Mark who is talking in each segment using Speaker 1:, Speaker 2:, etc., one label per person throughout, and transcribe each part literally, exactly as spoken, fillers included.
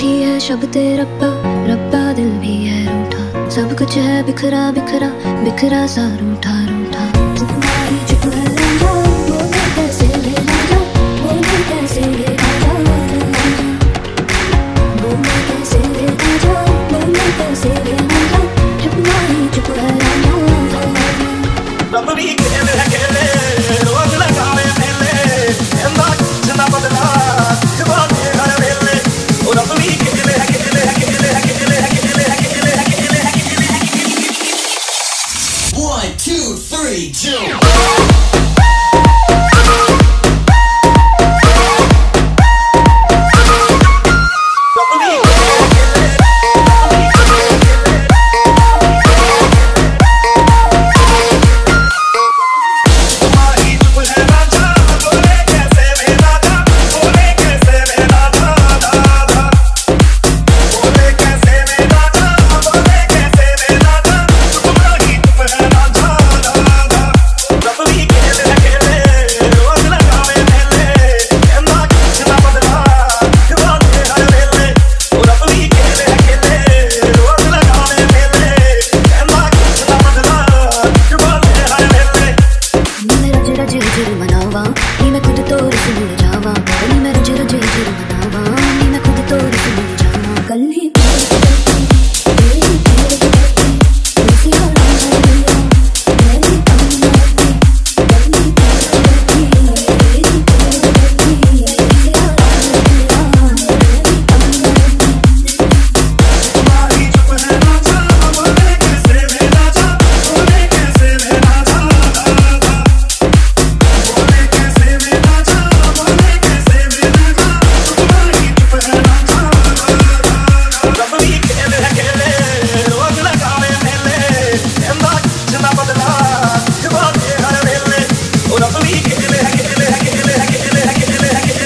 Speaker 1: ही है शब्द रब्बा, रब्बा दिल भी है रूठा, सब कुछ है बिखरा बिखरा बिखरा सा रूठा रूठा। तुम्हारी चुप है राजा, बोले कैसे रे राजा, बोले कैसे रे राजा, बोले कैसे रे राजा, बोले कैसे रे राजा, तुम्हारी चुप है राजा।
Speaker 2: रब भी खेले खेले रोज लगावे मेले, कहना कुछ ना बदला दीवाने हर वेले। ओ रब भी खेले खेले खेले खेले खेले खेले खेले खेले।
Speaker 3: One, two, three, jump.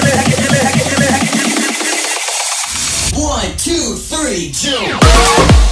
Speaker 3: One, two, three, jump.